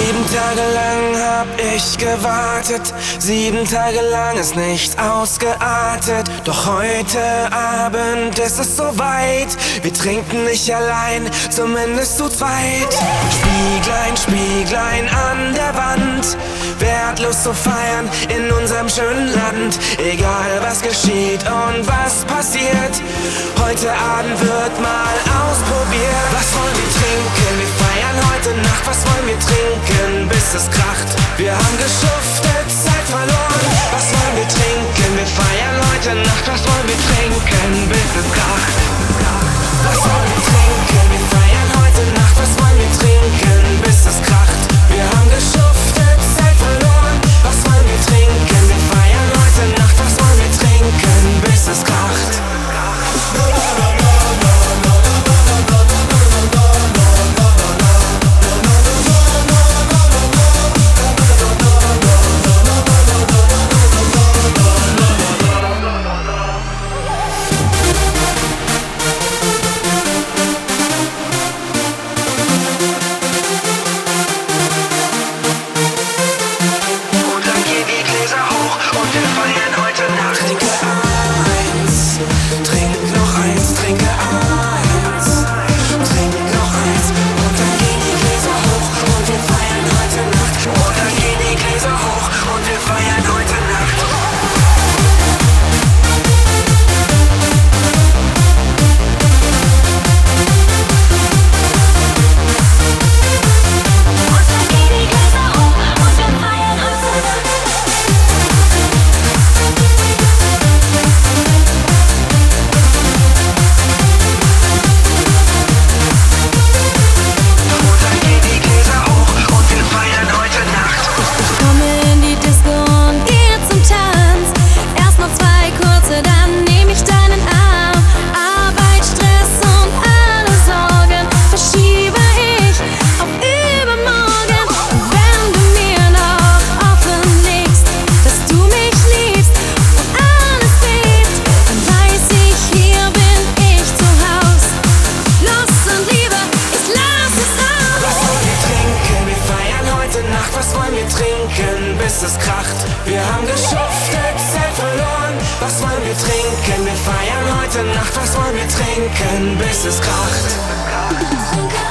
7 Tage lang hab ich gewartet, 7 Tage lang ist nichts ausgeartet. Doch heute Abend ist es soweit, wir trinken nicht allein, zumindest zu zweit. Spieglein, Spieglein an der Wand, wer hat Lust zu feiern in unserem schönen Land? Egal was geschieht und was passiert, heute Abend wird mal ausprobiert. Was wollen wir trinken? Wir feiern heute Nacht. Was wollen wir trinken, bis es kracht? Wir haben geschuftet, Zeit verloren. Was wollen wir trinken? Wir feiern heute Nacht. Was wollen wir trinken, bis es kracht? Was wollen wir trinken? Wir feiern heute Nacht. Was wollen wir trinken, bis es kracht? Wir haben geschuftet, Zeit verloren. Was wollen wir trinken? Wir feiern heute Nacht. Was wollen wir trinken, bis es kracht? Was wollen wir trinken, bis es kracht? Wir haben geschuftet, Zeit verloren. Was wollen wir trinken? Wir feiern heute Nacht. Was wollen wir trinken, bis es kracht?